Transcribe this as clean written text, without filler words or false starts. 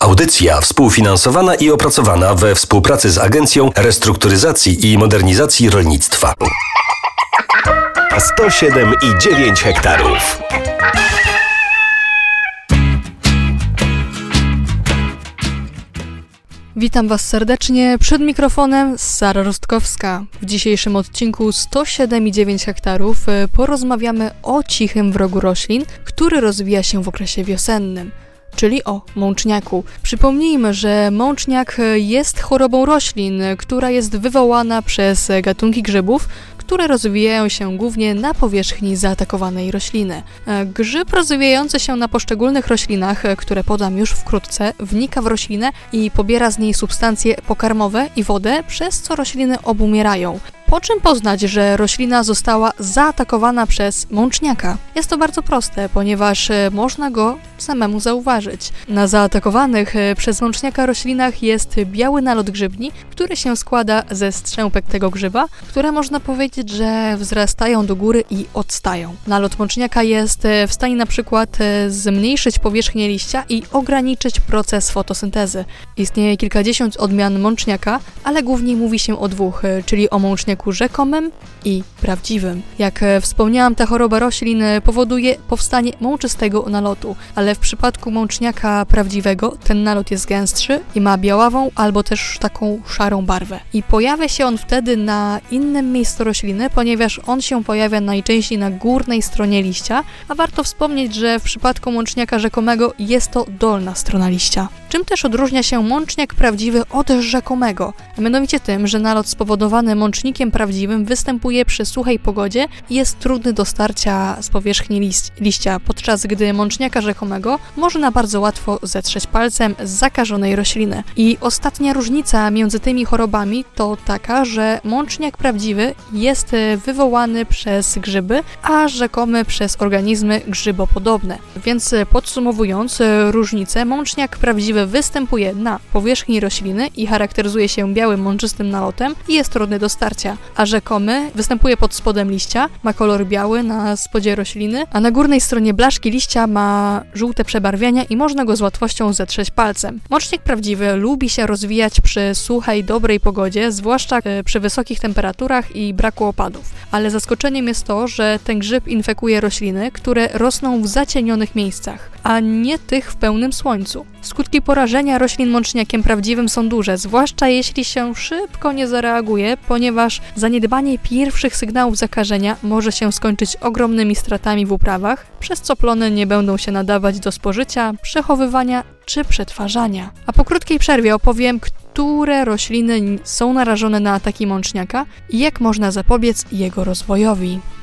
Audycja współfinansowana i opracowana we współpracy z Agencją Restrukturyzacji i Modernizacji Rolnictwa. 107,9 hektarów. Witam Was serdecznie, przed mikrofonem Sara Rostkowska. W dzisiejszym odcinku 107,9 hektarów porozmawiamy o cichym wrogu roślin, który rozwija się w okresie wiosennym, czyli o mączniaku. Przypomnijmy, że mączniak jest chorobą roślin, która jest wywołana przez gatunki grzybów, które rozwijają się głównie na powierzchni zaatakowanej rośliny. Grzyb rozwijający się na poszczególnych roślinach, które podam już wkrótce, wnika w roślinę i pobiera z niej substancje pokarmowe i wodę, przez co rośliny obumierają. Po czym poznać, że roślina została zaatakowana przez mączniaka? Jest to bardzo proste, ponieważ można go samemu zauważyć. Na zaatakowanych przez mączniaka roślinach jest biały nalot grzybni, który się składa ze strzępek tego grzyba, które można powiedzieć, że wzrastają do góry i odstają. Nalot mączniaka jest w stanie na przykład zmniejszyć powierzchnię liścia i ograniczyć proces fotosyntezy. Istnieje kilkadziesiąt odmian mączniaka, ale głównie mówi się o dwóch, czyli o mączniaku rzekomym i prawdziwym. Jak wspomniałam, ta choroba roślin powoduje powstanie mączystego nalotu, ale w przypadku mączniaka prawdziwego ten nalot jest gęstszy i ma białawą albo też taką szarą barwę. I pojawia się on wtedy na innym miejscu rośliny, ponieważ on się pojawia najczęściej na górnej stronie liścia, a warto wspomnieć, że w przypadku mączniaka rzekomego jest to dolna strona liścia. Czym też odróżnia się mączniak prawdziwy od rzekomego? A mianowicie tym, że nalot spowodowany mącznikiem prawdziwym występuje przy suchej pogodzie i jest trudny do starcia z powierzchni liścia, podczas gdy mączniaka rzekomego można bardzo łatwo zetrzeć palcem z zakażonej rośliny. I ostatnia różnica między tymi chorobami to taka, że mączniak prawdziwy jest wywołany przez grzyby, a rzekomy przez organizmy grzybopodobne. Więc podsumowując różnicę, mączniak prawdziwy występuje na powierzchni rośliny i charakteryzuje się białym mączystym nalotem i jest trudny do starcia, a rzekomy występuje pod spodem liścia, ma kolor biały na spodzie rośliny, a na górnej stronie blaszki liścia ma żółte przebarwienia i można go z łatwością zetrzeć palcem. Mączniak prawdziwy lubi się rozwijać przy suchej, dobrej pogodzie, zwłaszcza przy wysokich temperaturach i braku opadów. Ale zaskoczeniem jest to, że ten grzyb infekuje rośliny, które rosną w zacienionych miejscach, a nie tych w pełnym słońcu. Skutki porażenia roślin mączniakiem prawdziwym są duże, zwłaszcza jeśli się szybko nie zareaguje, ponieważ zaniedbanie pierwszych sygnałów zakażenia może się skończyć ogromnymi stratami w uprawach, przez co plony nie będą się nadawać do spożycia, przechowywania czy przetwarzania. A po krótkiej przerwie opowiem, które rośliny są narażone na ataki mączniaka i jak można zapobiec jego rozwojowi.